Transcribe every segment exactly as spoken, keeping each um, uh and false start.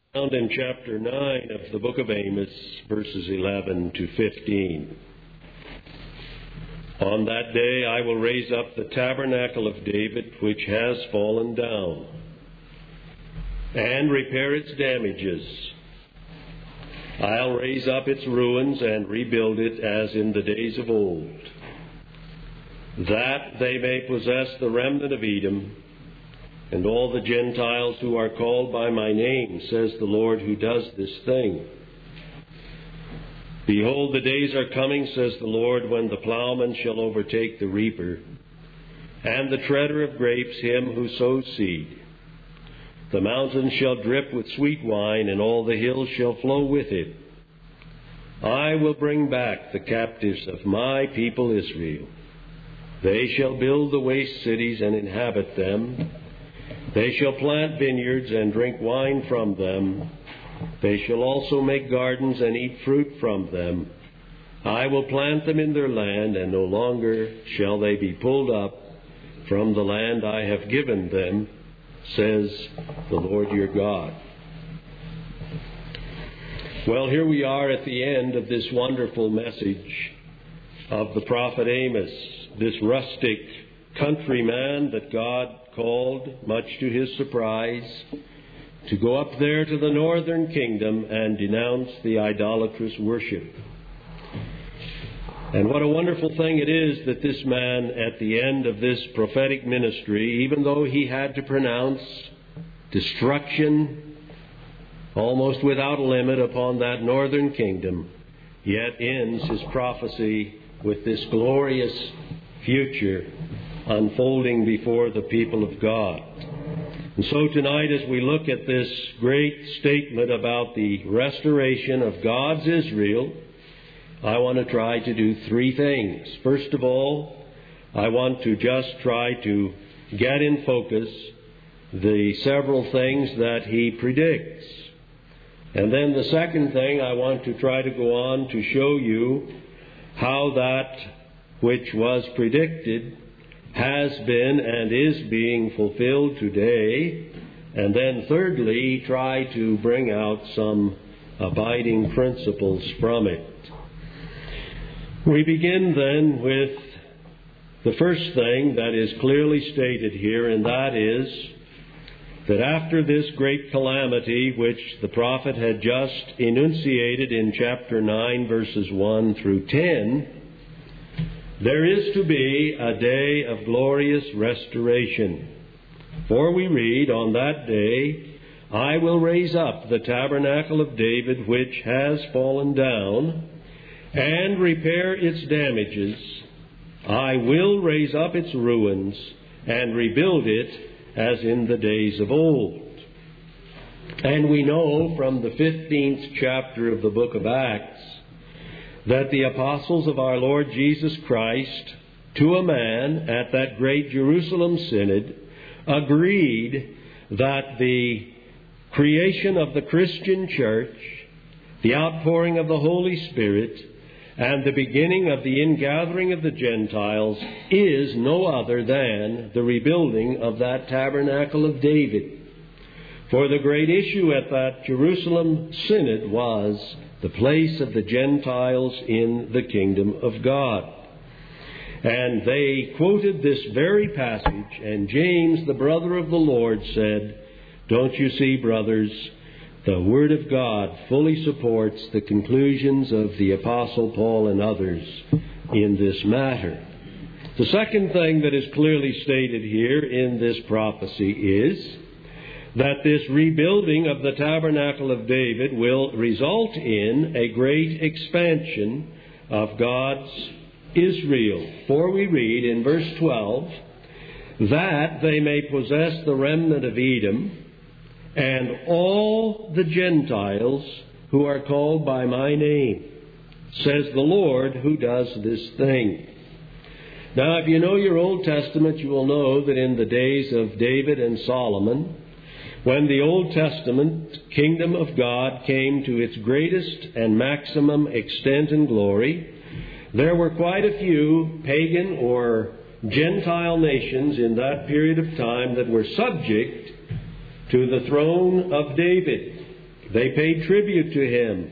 Found in chapter nine of the book of Amos, verses eleven to fifteen. On that day I will raise up the tabernacle of David, which has fallen down, and repair its damages. I'll raise up its ruins and rebuild it as in the days of old, that they may possess the remnant of Edom, and all the Gentiles who are called by my name, says the Lord who does this thing. Behold, the days are coming, says the Lord, when the plowman shall overtake the reaper, and the treader of grapes him who sows seed. The mountains shall drip with sweet wine, and all the hills shall flow with it. I will bring back the captives of my people Israel. They shall build the waste cities and inhabit them. They shall plant vineyards and drink wine from them. They shall also make gardens and eat fruit from them. I will plant them in their land, and no longer shall they be pulled up from the land I have given them, says the Lord your God. Well, here we are at the end of this wonderful message of the prophet Amos, this rustic countryman that God called, much to his surprise, to go up there to the northern kingdom and denounce the idolatrous worship. And what a wonderful thing it is that this man, at the end of this prophetic ministry, even though he had to pronounce destruction almost without limit upon that northern kingdom, yet ends his prophecy with this glorious future unfolding before the people of God. And so tonight, as we look at this great statement about the restoration of God's Israel, I want to try to do three things. First of all, I want to just try to get in focus the several things that he predicts. And then the second thing, I want to try to go on to show you how that which was predicted has been and is being fulfilled today. And then thirdly, try to bring out some abiding principles from it. We begin then with the first thing that is clearly stated here, and that is that after this great calamity which the prophet had just enunciated in chapter nine, verses one through ten, there is to be a day of glorious restoration. For we read, on that day, I will raise up the tabernacle of David which has fallen down, and repair its damages. I will raise up its ruins, and rebuild it as in the days of old. And we know from the fifteenth chapter of the book of Acts that the apostles of our Lord Jesus Christ, to a man at that great Jerusalem synod, agreed that the creation of the Christian church, the outpouring of the Holy Spirit, and the beginning of the ingathering of the Gentiles is no other than the rebuilding of that tabernacle of David. For the great issue at that Jerusalem synod was the place of the Gentiles in the kingdom of God. And they quoted this very passage, and James, the brother of the Lord, said, "Don't you see, brothers, the Word of God fully supports the conclusions of the Apostle Paul and others in this matter." The second thing that is clearly stated here in this prophecy is that this rebuilding of the tabernacle of David will result in a great expansion of God's Israel. For we read in verse twelve, that they may possess the remnant of Edom, and all the Gentiles who are called by my name, says the Lord who does this thing. Now, if you know your Old Testament, you will know that in the days of David and Solomon, when the Old Testament kingdom of God came to its greatest and maximum extent and glory, there were quite a few pagan or Gentile nations in that period of time that were subject to the throne of David. They paid tribute to him.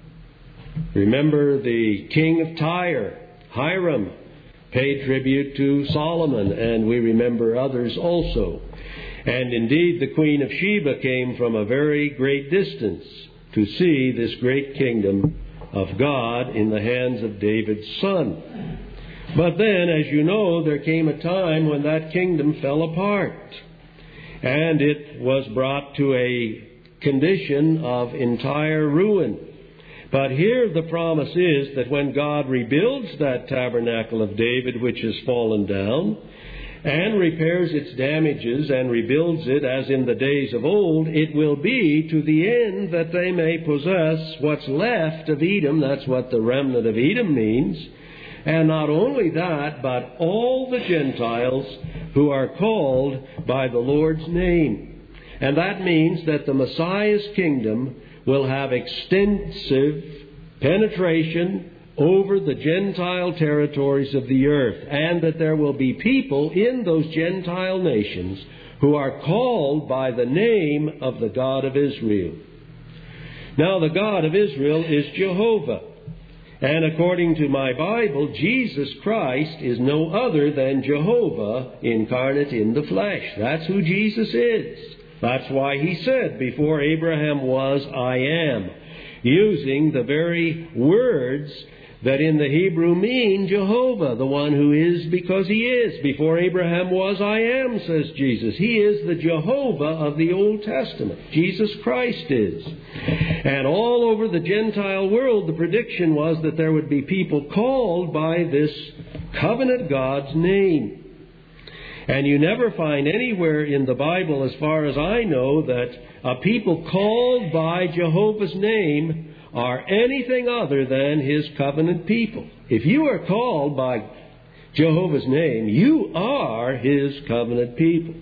Remember the king of Tyre, Hiram, paid tribute to Solomon, and we remember others also. And indeed, the Queen of Sheba came from a very great distance to see this great kingdom of God in the hands of David's son. But then, as you know, there came a time when that kingdom fell apart, and it was brought to a condition of entire ruin. But here the promise is that when God rebuilds that tabernacle of David which has fallen down, and repairs its damages and rebuilds it as in the days of old, it will be to the end that they may possess what's left of Edom. That's what the remnant of Edom means. And not only that, but all the Gentiles who are called by the Lord's name. And that means that the Messiah's kingdom will have extensive penetration over the Gentile territories of the earth, and that there will be people in those Gentile nations who are called by the name of the God of Israel. Now, the God of Israel is Jehovah. And according to my Bible, Jesus Christ is no other than Jehovah incarnate in the flesh. That's who Jesus is. That's why he said, before Abraham was, I am, using the very words that in the Hebrew mean Jehovah, the one who is because he is. Before Abraham was, I am, says Jesus. He is the Jehovah of the Old Testament. Jesus Christ is. And all over the Gentile world, the prediction was that there would be people called by this covenant God's name. And you never find anywhere in the Bible, as far as I know, that a people called by Jehovah's name are anything other than his covenant people. If you are called by Jehovah's name, you are his covenant people.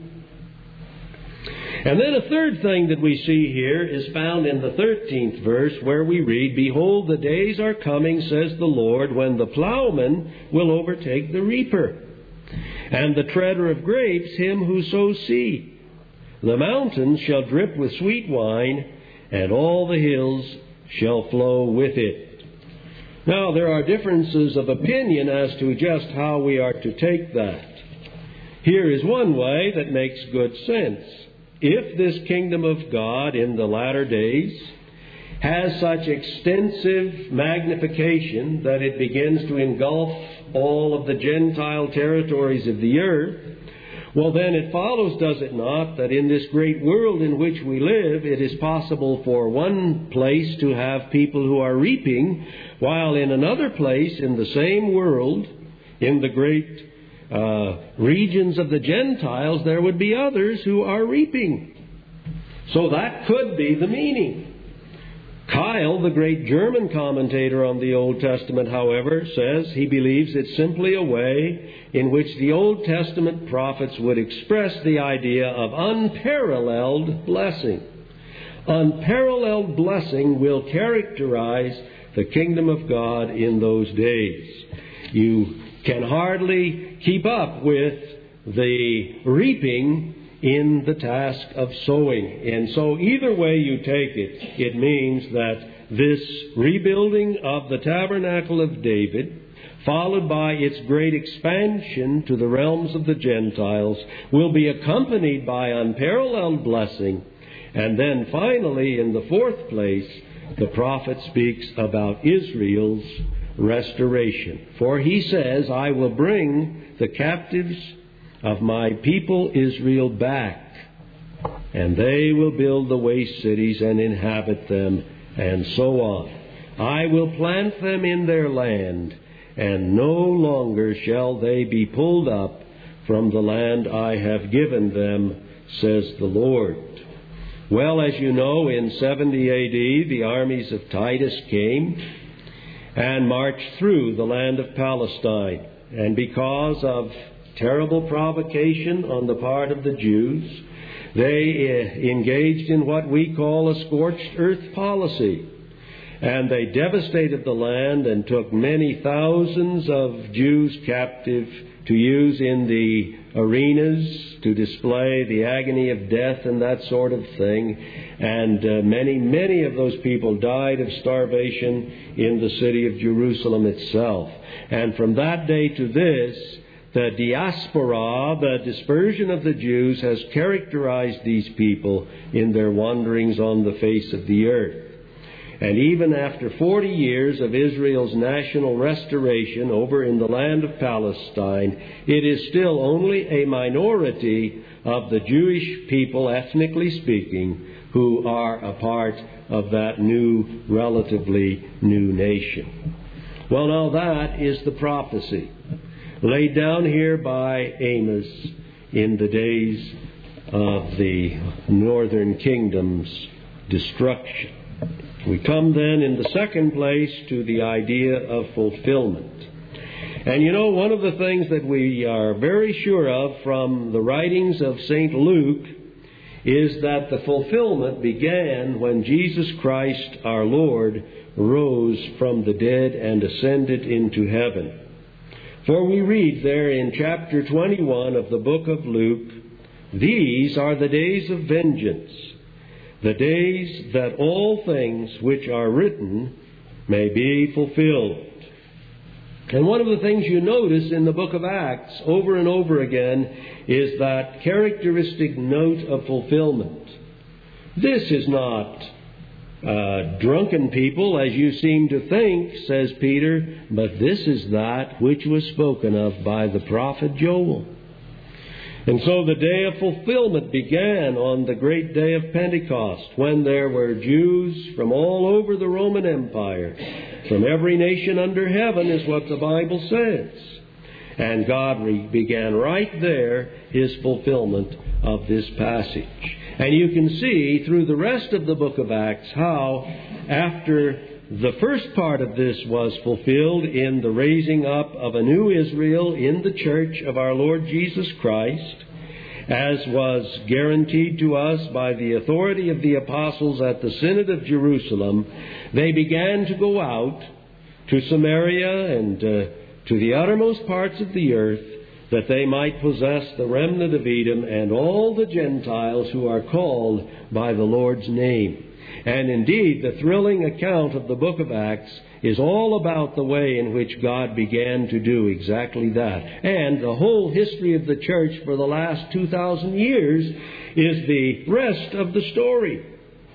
And then a third thing that we see here is found in the thirteenth verse, where we read, Behold, the days are coming, says the Lord, when the plowman will overtake the reaper, and the treader of grapes him who sows seed. The mountains shall drip with sweet wine, and all the hills shall flow with it. Now, there are differences of opinion as to just how we are to take that. Here is one way that makes good sense. If this kingdom of God in the latter days has such extensive magnification that it begins to engulf all of the Gentile territories of the earth, well, then it follows, does it not, that in this great world in which we live, it is possible for one place to have people who are reaping, while in another place in the same world, in the great uh, regions of the Gentiles, there would be others who are reaping. So that could be the meaning. Kyle, the great German commentator on the Old Testament, however, says he believes it's simply a way in which the Old Testament prophets would express the idea of unparalleled blessing. Unparalleled blessing will characterize the kingdom of God in those days. You can hardly keep up with the reaping in the task of sowing. And so either way you take it, it means that this rebuilding of the tabernacle of David, followed by its great expansion to the realms of the Gentiles, will be accompanied by unparalleled blessing. And then finally, in the fourth place, the prophet speaks about Israel's restoration. For he says, I will bring the captives of my people Israel back, and they will build the waste cities and inhabit them, and so on. I will plant them in their land, and no longer shall they be pulled up from the land I have given them, says the Lord. Well, as you know, in seventy A D, the armies of Titus came and marched through the land of Palestine, and because of terrible provocation on the part of the Jews, they engaged in what we call a scorched earth policy. And they devastated the land and took many thousands of Jews captive to use in the arenas to display the agony of death and that sort of thing. And uh, many, many of those people died of starvation in the city of Jerusalem itself. And from that day to this, the diaspora, the dispersion of the Jews, has characterized these people in their wanderings on the face of the earth. And even after forty years of Israel's national restoration over in the land of Palestine, it is still only a minority of the Jewish people, ethnically speaking, who are a part of that new, relatively new nation. Well, now that is the prophecy laid down here by Amos in the days of the northern kingdom's destruction. We come then in the second place to the idea of fulfillment. And you know, one of the things that we are very sure of from the writings of Saint Luke is that the fulfillment began when Jesus Christ our Lord rose from the dead and ascended into heaven. For we read there in chapter twenty-one of the book of Luke, "These are the days of vengeance, the days that all things which are written may be fulfilled." And one of the things you notice in the book of Acts over and over again is that characteristic note of fulfillment. This is not uh, drunken people, as you seem to think, says Peter, but this is that which was spoken of by the prophet Joel. And so the day of fulfillment began on the great day of Pentecost, when there were Jews from all over the Roman Empire, from every nation under heaven, is what the Bible says. And God re- began right there His fulfillment of this passage. And you can see through the rest of the book of Acts how, after the first part of this was fulfilled in the raising up of a new Israel in the church of our Lord Jesus Christ, as was guaranteed to us by the authority of the apostles at the Synod of Jerusalem, they began to go out to Samaria and uh, to the uttermost parts of the earth, that they might possess the remnant of Edom and all the Gentiles who are called by the Lord's name. And indeed, the thrilling account of the book of Acts is all about the way in which God began to do exactly that. And the whole history of the church for the last two thousand years is the rest of the story.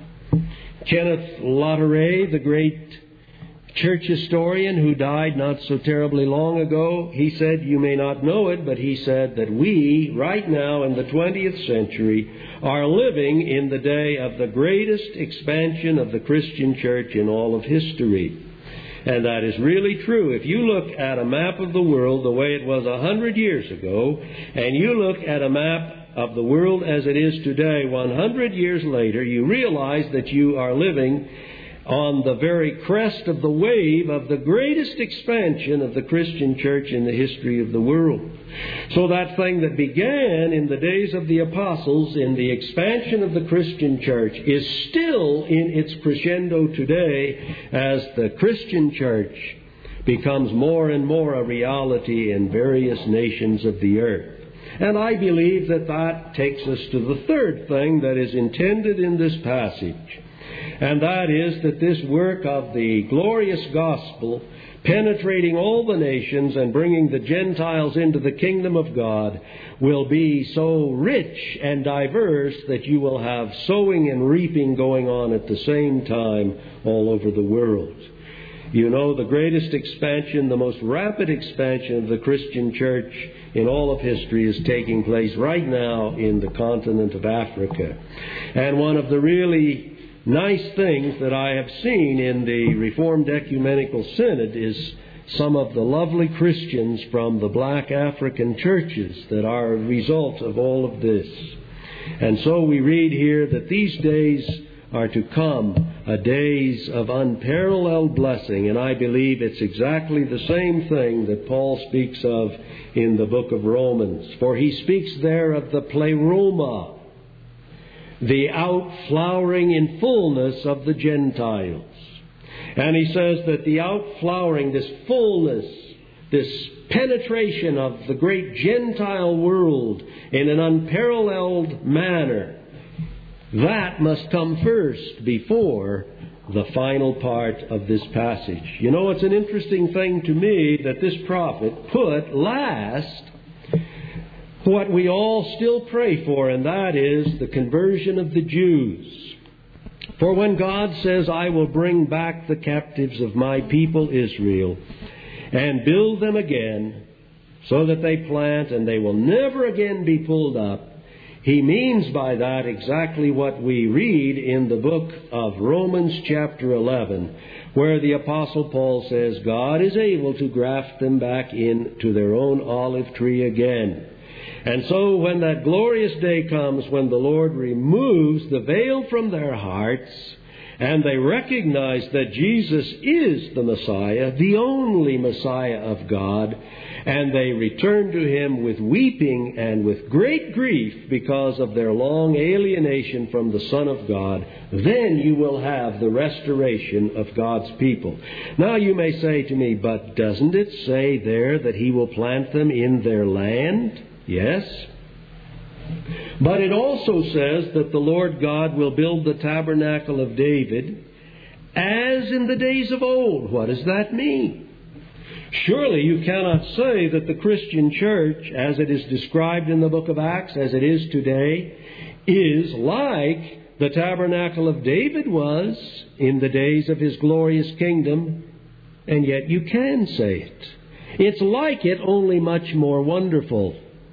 Kenneth Lotteray, the great church historian who died not so terribly long ago, he said, you may not know it, but he said that we, right now in the twentieth century, are living in the day of the greatest expansion of the Christian church in all of history. And that is really true. If you look at a map of the world the way it was a hundred years ago, and you look at a map of the world as it is today, one hundred years later, you realize that you are living on the very crest of the wave of the greatest expansion of the Christian church in the history of the world. So that thing that began in the days of the apostles in the expansion of the Christian church is still in its crescendo today as the Christian church becomes more and more a reality in various nations of the earth. And I believe that that takes us to the third thing that is intended in this passage. And that is that this work of the glorious gospel, penetrating all the nations and bringing the Gentiles into the kingdom of God, will be so rich and diverse that you will have sowing and reaping going on at the same time all over the world. You know, the greatest expansion, the most rapid expansion of the Christian church in all of history is taking place right now in the continent of Africa. And one of the really nice things that I have seen in the Reformed Ecumenical Synod is some of the lovely Christians from the black African churches that are a result of all of this. And so we read here that these days are to come, a days of unparalleled blessing, and I believe it's exactly the same thing that Paul speaks of in the book of Romans. For he speaks there of the pleroma, the outflowering in fullness of the Gentiles. And he says that the outflowering, this fullness, this penetration of the great Gentile world in an unparalleled manner, that must come first before the final part of this passage. You know, it's an interesting thing to me that this prophet put last what we all still pray for, and that is the conversion of the Jews. For when God says, I will bring back the captives of my people Israel and build them again so that they plant and they will never again be pulled up, He means by that exactly what we read in the book of Romans chapter eleven, where the Apostle Paul says God is able to graft them back into their own olive tree again. And so when that glorious day comes, when the Lord removes the veil from their hearts, and they recognize that Jesus is the Messiah, the only Messiah of God, and they return to Him with weeping and with great grief because of their long alienation from the Son of God, then you will have the restoration of God's people. Now you may say to me, but doesn't it say there that He will plant them in their land? Yes. But it also says that the Lord God will build the tabernacle of David as in the days of old. What does that mean? Surely you cannot say that the Christian church, as it is described in the book of Acts, as it is today, is like the tabernacle of David was in the days of his glorious kingdom, and yet you can say it. It's like it, only much more wonderful.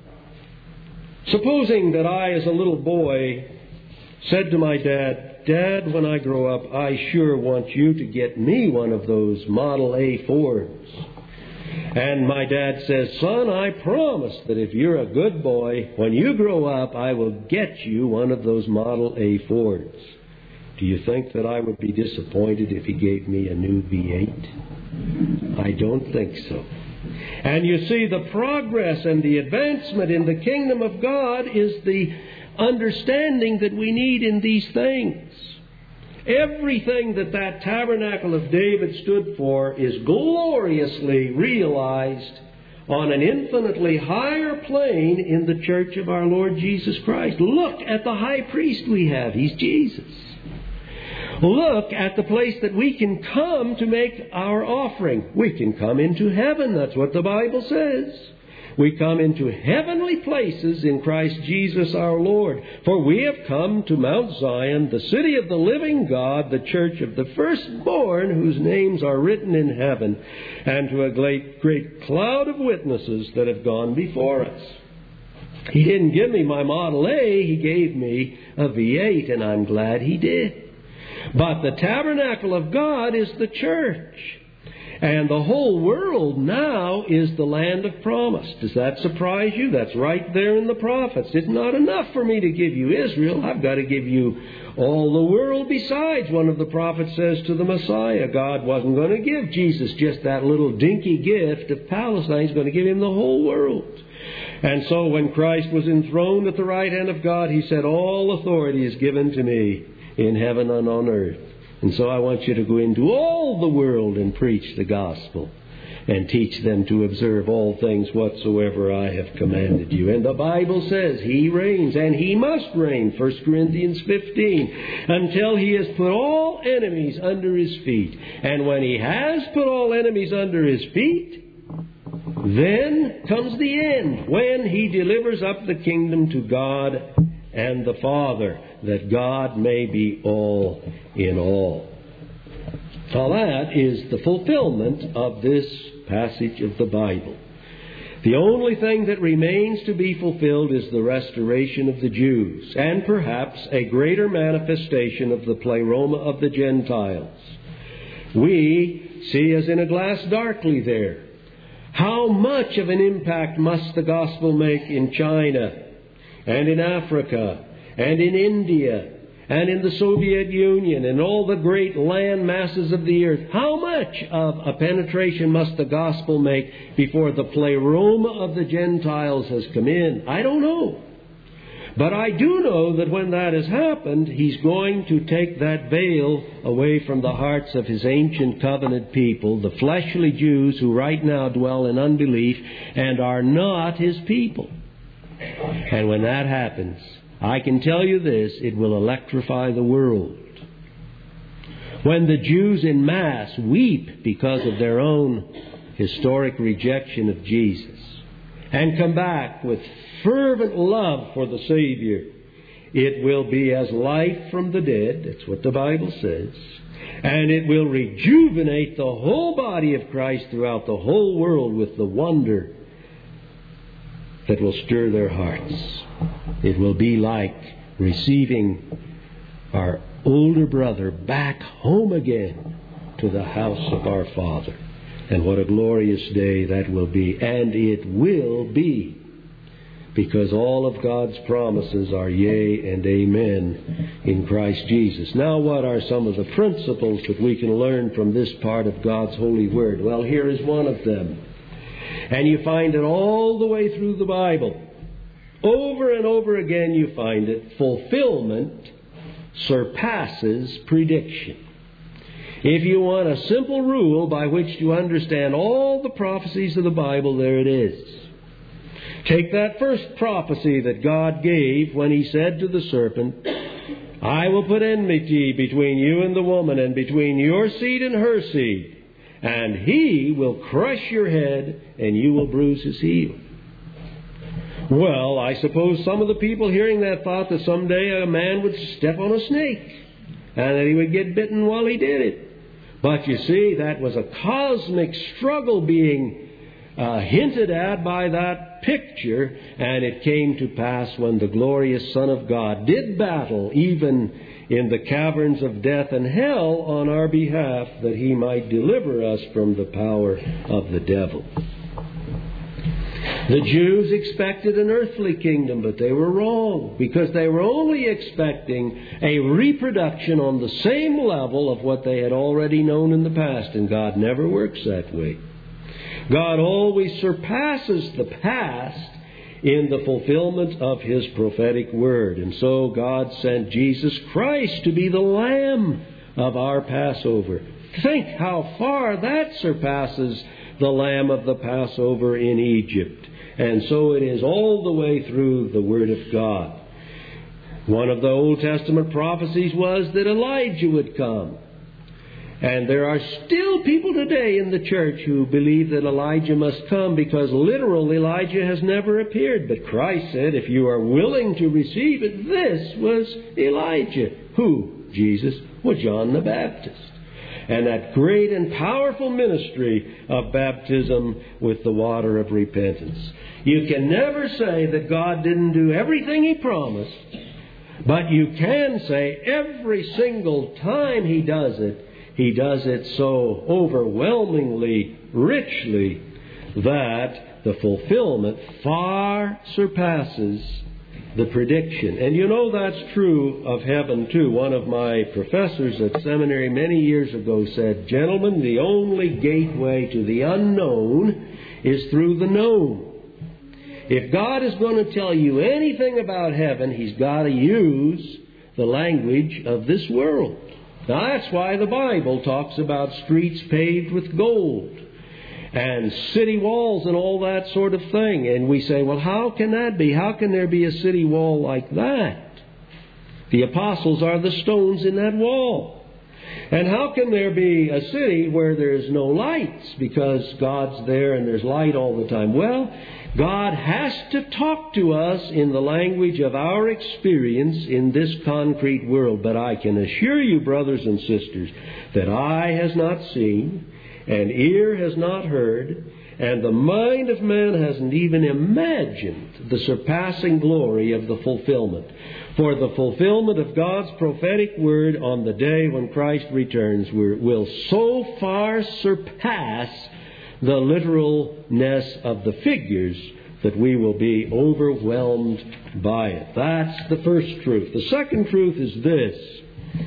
Supposing that I, as a little boy, said to my dad, Dad, when I grow up, I sure want you to get me one of those Model A Fords. And my dad says, Son, I promise that if you're a good boy, when you grow up, I will get you one of those Model A Fords. Do you think that I would be disappointed if he gave me a new V eight? I don't think so. And you see, the progress and the advancement in the kingdom of God is the understanding that we need in these things. Everything that that tabernacle of David stood for is gloriously realized on an infinitely higher plane in the church of our Lord Jesus Christ. Look at the high priest we have. He's Jesus. Look at the place that we can come to make our offering. We can come into heaven. That's what the Bible says. We come into heavenly places in Christ Jesus our Lord. For we have come to Mount Zion, the city of the living God, the church of the firstborn, whose names are written in heaven, and to a great, great cloud of witnesses that have gone before us. He didn't give me my Model A. He gave me a V eight, and I'm glad He did. But the tabernacle of God is the church. And the whole world now is the land of promise. Does that surprise you? That's right there in the prophets. It's not enough for me to give you Israel. I've got to give you all the world besides. One of the prophets says to the Messiah, God wasn't going to give Jesus just that little dinky gift of Palestine. He's going to give Him the whole world. And so when Christ was enthroned at the right hand of God, He said, all authority is given to me in heaven and on earth. And so I want you to go into all the world and preach the gospel and teach them to observe all things whatsoever I have commanded you. And the Bible says He reigns, and He must reign, First Corinthians fifteen, until He has put all enemies under His feet. And when He has put all enemies under His feet, then comes the end, when He delivers up the kingdom to God and the Father, that God may be all in all. Now that is the fulfillment of this passage of the Bible. The only thing that remains to be fulfilled is the restoration of the Jews, and perhaps a greater manifestation of the pleroma of the Gentiles. We see as in a glass darkly there. How much of an impact must the gospel make in China, and in Africa, and in India, and in the Soviet Union, and all the great land masses of the earth? How much of a penetration must the gospel make before the pleroma of the Gentiles has come in? I don't know. But I do know that when that has happened, He's going to take that veil away from the hearts of His ancient covenant people, the fleshly Jews who right now dwell in unbelief and are not His people. And when that happens, I can tell you this, it will electrify the world. When the Jews in mass weep because of their own historic rejection of Jesus and come back with fervent love for the Savior, it will be as life from the dead. That's what the Bible says. And it will rejuvenate the whole body of Christ throughout the whole world with the wonder that will stir their hearts. It will be like receiving our older brother back home again to the house of our Father. And what a glorious day that will be. And it will be, because all of God's promises are yea and amen in Christ Jesus. Now, what are some of the principles that we can learn from this part of God's holy word? Well, here is one of them. And you find it all the way through the Bible. Over and over again you find it. Fulfillment surpasses prediction. If you want a simple rule by which to understand all the prophecies of the Bible, there it is. Take that first prophecy that God gave when He said to the serpent, I will put enmity between you and the woman, and between your seed and her seed, and he will crush your head, and you will bruise his heel. Well, I suppose some of the people hearing that thought that someday a man would step on a snake, and that he would get bitten while he did it. But you see, that was a cosmic struggle being uh, hinted at by that picture, and it came to pass when the glorious Son of God did battle even in the caverns of death and hell on our behalf, that He might deliver us from the power of the devil. The Jews expected an earthly kingdom, but they were wrong, because they were only expecting a reproduction on the same level of what they had already known in the past, and God never works that way. God always surpasses the past in the fulfillment of His prophetic word. And so God sent Jesus Christ to be the Lamb of our Passover. Think how far that surpasses the Lamb of the Passover in Egypt. And so it is all the way through the Word of God. One of the Old Testament prophecies was that Elijah would come. And there are still people today in the church who believe that Elijah must come, because literal Elijah has never appeared. But Christ said, if you are willing to receive it, this was Elijah. Who? Jesus. Well, John the Baptist. And that great and powerful ministry of baptism with the water of repentance. You can never say that God didn't do everything He promised, but you can say every single time He does it, He does it so overwhelmingly, richly, that the fulfillment far surpasses the prediction. And you know that's true of heaven too. One of my professors at seminary many years ago said, gentlemen, the only gateway to the unknown is through the known. If God is going to tell you anything about heaven, He's got to use the language of this world. Now that's why the Bible talks about streets paved with gold and city walls and all that sort of thing. And we say, well, how can that be? How can there be a city wall like that? The apostles are the stones in that wall. And how can there be a city where there's no lights? Because God's there and there's light all the time. Well, God has to talk to us in the language of our experience in this concrete world. But I can assure you, brothers and sisters, that eye has not seen, and ear has not heard, and the mind of man hasn't even imagined the surpassing glory of the fulfillment. For the fulfillment of God's prophetic word on the day when Christ returns will so far surpass the literalness of the figures that we will be overwhelmed by it. That's the first truth. The second truth is this,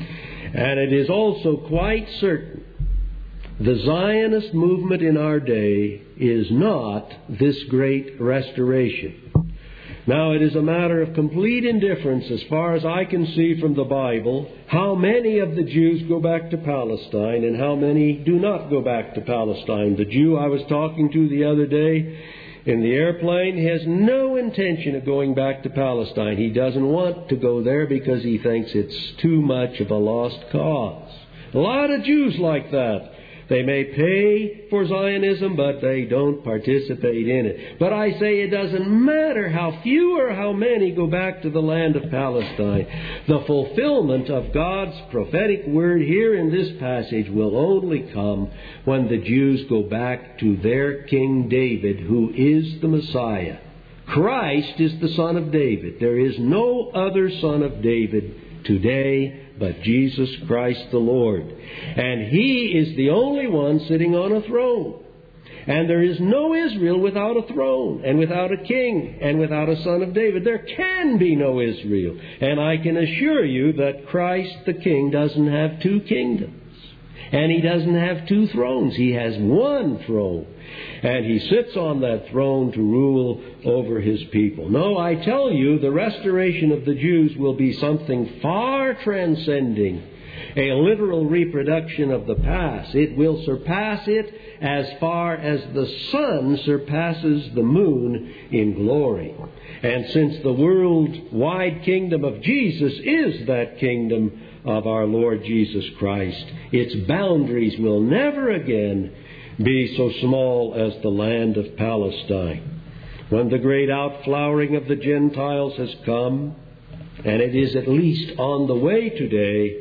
and it is also quite certain. The Zionist movement in our day is not this great restoration. Now, it is a matter of complete indifference, as far as I can see from the Bible, how many of the Jews go back to Palestine and how many do not go back to Palestine. The Jew I was talking to the other day in the airplane has no intention of going back to Palestine. He doesn't want to go there because he thinks it's too much of a lost cause. A lot of Jews like that. They may pay for Zionism, but they don't participate in it. But I say it doesn't matter how few or how many go back to the land of Palestine. The fulfillment of God's prophetic word here in this passage will only come when the Jews go back to their King David, who is the Messiah. Christ is the Son of David. There is no other Son of David today but Jesus Christ the Lord. And He is the only one sitting on a throne. And there is no Israel without a throne, and without a king, and without a Son of David. There can be no Israel. And I can assure you that Christ the King doesn't have two kingdoms. And He doesn't have two thrones. He has one throne. And He sits on that throne to rule over His people. No, I tell you, the restoration of the Jews will be something far transcending, a literal reproduction of the past. It will surpass it as far as the sun surpasses the moon in glory. And since the worldwide kingdom of Jesus is that kingdom of our Lord Jesus Christ, its boundaries will never again be so small as the land of Palestine. When the great outflowering of the Gentiles has come, and it is at least on the way today,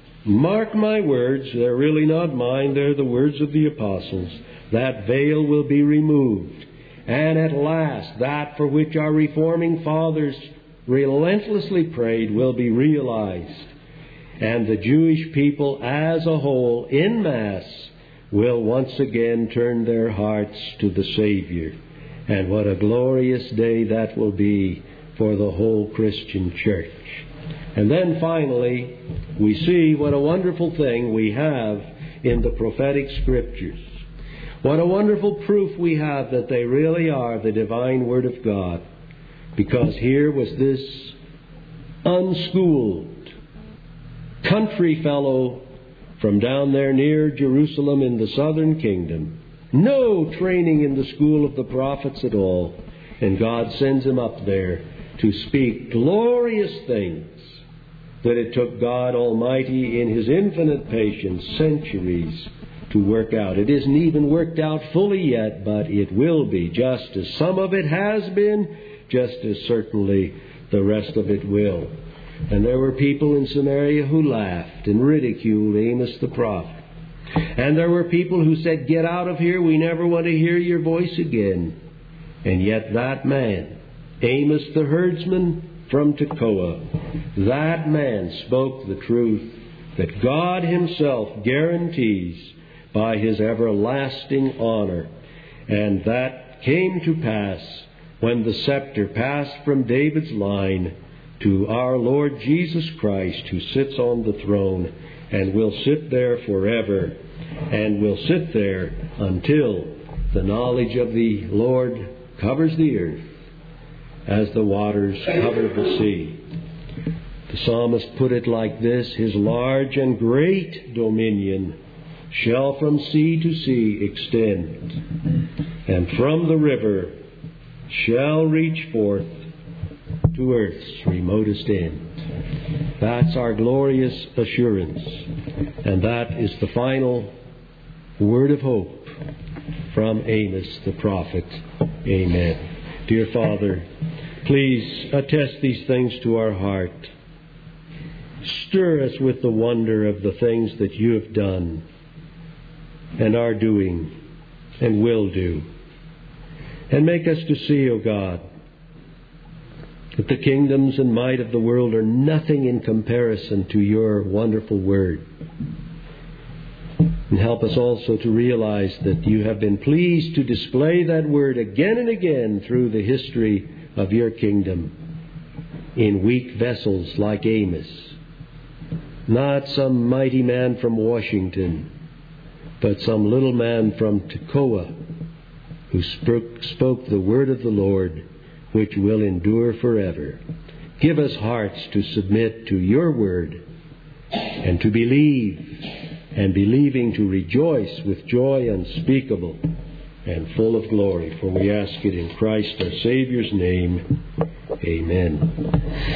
mark my words, they're really not mine, they're the words of the apostles, that veil will be removed. And at last, that for which our reforming fathers relentlessly prayed will be realized. And the Jewish people as a whole, in mass, will once again turn their hearts to the Savior. And what a glorious day that will be for the whole Christian church. And then finally, we see what a wonderful thing we have in the prophetic Scriptures. What a wonderful proof we have that they really are the divine Word of God. Because here was this unschooled country fellow from down there near Jerusalem in the southern kingdom. No training in the school of the prophets at all. And God sends him up there to speak glorious things that it took God Almighty in His infinite patience centuries to work out. It isn't even worked out fully yet, but it will be, just as some of it has been, just as certainly the rest of it will. And there were people in Samaria who laughed and ridiculed Amos the prophet. And there were people who said, "Get out of here, we never want to hear your voice again." And yet that man, Amos the herdsman from Tekoa, that man spoke the truth that God Himself guarantees by His everlasting honor. And that came to pass when the scepter passed from David's line to our Lord Jesus Christ, who sits on the throne and will sit there forever, and will sit there until the knowledge of the Lord covers the earth as the waters cover the sea. The psalmist put it like this: His large and great dominion shall from sea to sea extend, and from the river shall reach forth to earth's remotest end. That's our glorious assurance. And that is the final word of hope from Amos the prophet. Amen. Dear Father, please attest these things to our heart. Stir us with the wonder of the things that You have done and are doing and will do. And make us to see, O God, that the kingdoms and might of the world are nothing in comparison to Your wonderful word. And help us also to realize that You have been pleased to display that word again and again through the history of Your kingdom in weak vessels like Amos. Not some mighty man from Washington, but some little man from Tekoa who spoke, spoke the word of the Lord which will endure forever. Give us hearts to submit to your word and to believe, and believing to rejoice with joy unspeakable and full of glory. For we ask it in Christ our Savior's name. Amen.